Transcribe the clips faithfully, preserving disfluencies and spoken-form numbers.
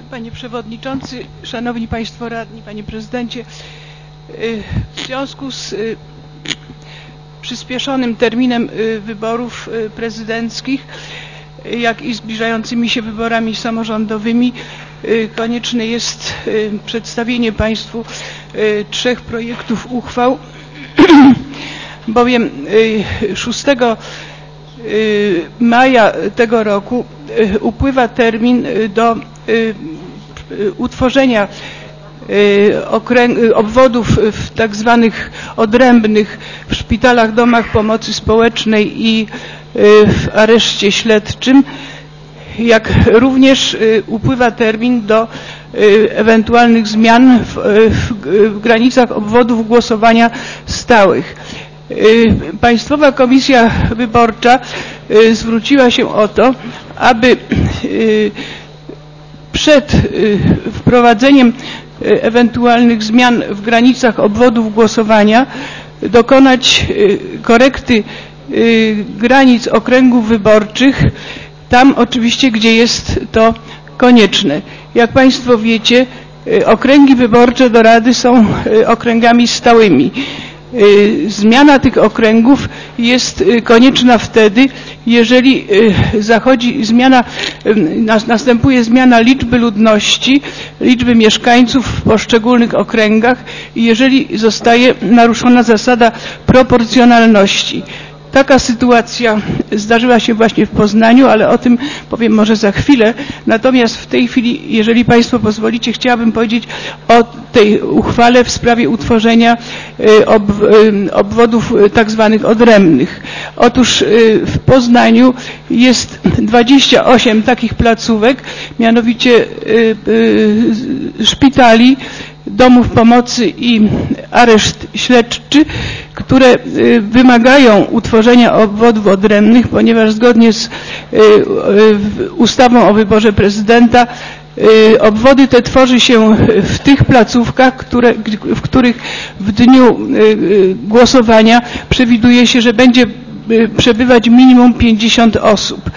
Panie Przewodniczący, Szanowni Państwo Radni, Panie Prezydencie, w związku z przyspieszonym terminem wyborów prezydenckich, jak i zbliżającymi się wyborami samorządowymi, konieczne jest przedstawienie Państwu trzech projektów uchwał, bowiem szóstego maja tego roku upływa termin do utworzenia obwodów w tak zwanych odrębnych w szpitalach, domach pomocy społecznej i w areszcie śledczym, jak również upływa termin do ewentualnych zmian w, w, w granicach obwodów głosowania stałych. Państwowa Komisja Wyborcza zwróciła się o to, aby przed wprowadzeniem ewentualnych zmian w granicach obwodów głosowania dokonać korekty granic okręgów wyborczych tam oczywiście, gdzie jest to konieczne. Jak Państwo wiecie, okręgi wyborcze do Rady są okręgami stałymi. Zmiana tych okręgów jest konieczna wtedy, jeżeli zachodzi zmiana, następuje zmiana liczby ludności, liczby mieszkańców w poszczególnych okręgach i jeżeli zostaje naruszona zasada proporcjonalności. Taka sytuacja zdarzyła się właśnie w Poznaniu, ale o tym powiem może za chwilę. Natomiast w tej chwili, jeżeli Państwo pozwolicie, chciałabym powiedzieć o tej uchwale w sprawie utworzenia obwodów tak zwanych odrębnych. Otóż w Poznaniu jest dwadzieścia osiem takich placówek, mianowicie szpitali, domów pomocy i areszt śledczy, które wymagają utworzenia obwodów odrębnych, ponieważ zgodnie z ustawą o wyborze prezydenta obwody te tworzy się w tych placówkach, które, w których w dniu głosowania przewiduje się, że będzie przebywać minimum pięćdziesiąt osób.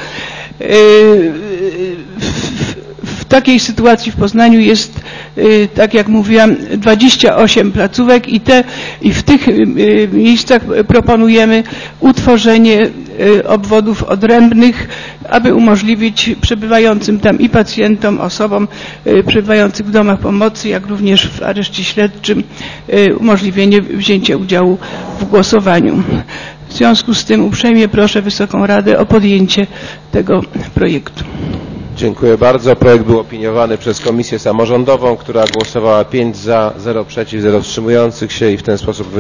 W takiej sytuacji w Poznaniu jest, tak jak mówiłam, dwadzieścia osiem placówek i, te, i w tych miejscach proponujemy utworzenie obwodów odrębnych, aby umożliwić przebywającym tam i pacjentom, osobom przebywającym w domach pomocy, jak również w areszcie śledczym umożliwienie wzięcia udziału w głosowaniu. W związku z tym uprzejmie proszę Wysoką Radę o podjęcie tego projektu. Dziękuję bardzo. Projekt był opiniowany przez Komisję Samorządową, która głosowała pięć za, zero przeciw, zero wstrzymujących się i w ten sposób